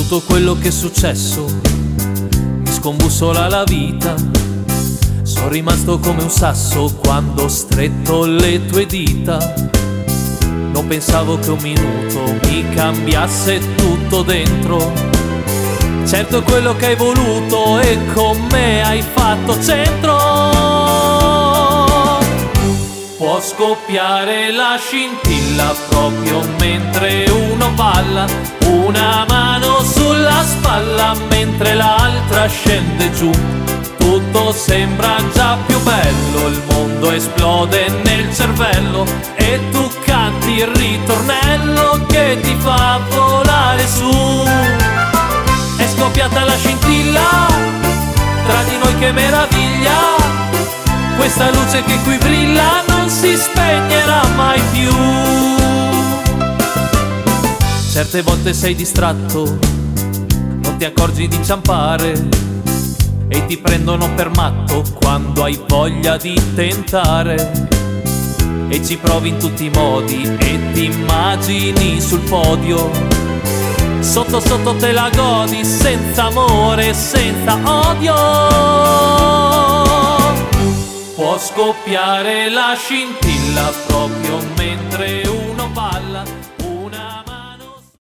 Tutto quello che è successo mi scombussola la vita. Sono rimasto come un sasso quando ho stretto le tue dita. Non pensavo che un minuto mi cambiasse tutto dentro. Certo quello che hai voluto e con me hai fatto centro. Può scoppiare la scintilla proprio mentre uno balla, una mano sulla spalla mentre l'altra scende giù. Tutto sembra già più bello, il mondo esplode nel cervello e tu canti il ritornello che ti fa volare su. È scoppiata la scintilla tra di noi, che meraviglia. Questa luce che qui brilla non si spegnerà mai più. Certe volte sei distratto, non ti accorgi di inciampare e ti prendono per matto quando hai voglia di tentare. E ci provi in tutti i modi e ti immagini sul podio. Sotto sotto te la godi senza amore, senza odio. Può scoppiare la scintilla proprio mentre uno balla.